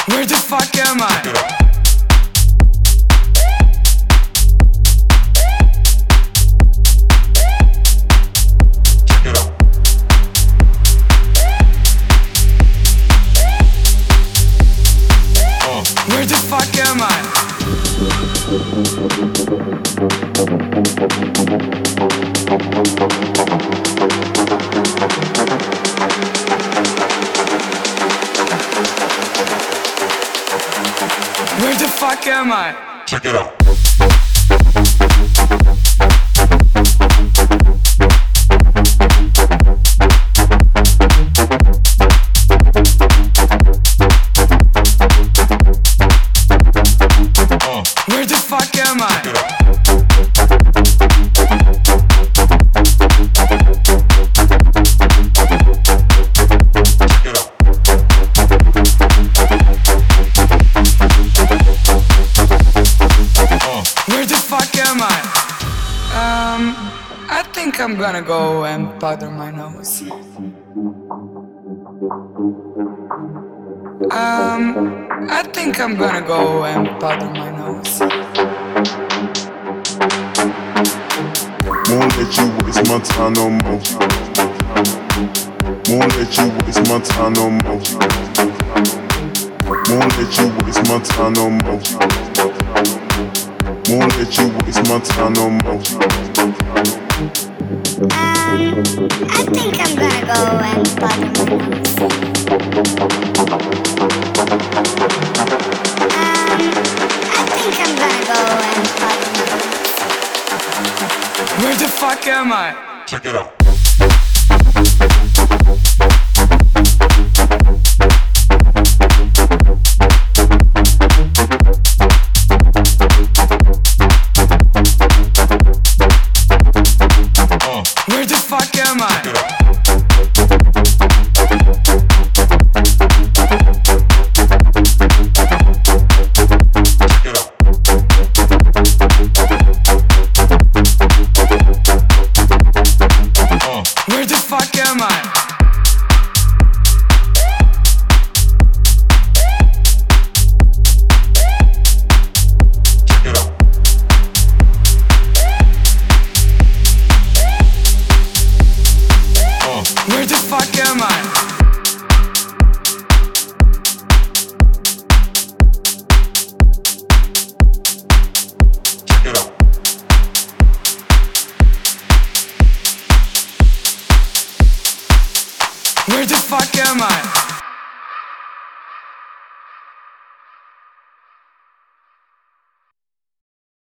Where the fuck am I? Where the fuck am I? Where the fuck am I? Check it out. Where the fuck am I? Where the fuck am I? I think I'm gonna go and powder my nose. I think I'm gonna go and powder my nose. Won't let you waste my time no more. Won't let you waste my time no more. Won't let you waste my time no more. Won't let you waste my time no more. I think I'm gonna go and powder my nose. I think I'm gonna go and powder my nose. Where the fuck am I? Check it out. Where the fuck am I? Where the fuck am I? Where the fuck am I? Check it out. Where the fuck am I?